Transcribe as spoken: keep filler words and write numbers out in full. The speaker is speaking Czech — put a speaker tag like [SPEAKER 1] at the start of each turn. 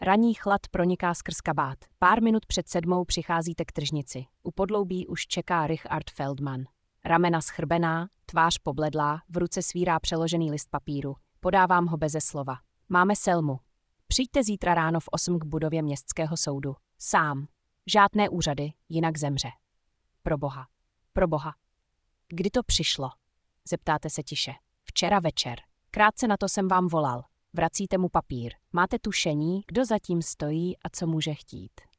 [SPEAKER 1] Ranní chlad proniká skrz kabát. Pár minut před sedmou přicházíte k tržnici. U podloubí už čeká Richard Feldman. Ramena schrbená, tvář pobledlá, v ruce svírá přeložený list papíru. Podávám ho beze slova. Máme Selmu. Přijďte zítra ráno v osm k budově městského soudu. Sám. Žádné úřady, jinak zemře. Proboha. Proboha. Kdy to přišlo? Zeptáte se tiše. Včera večer. Krátce na to jsem vám volal. Vracíte mu papír. Máte tušení, kdo zatím stojí a co může chtít.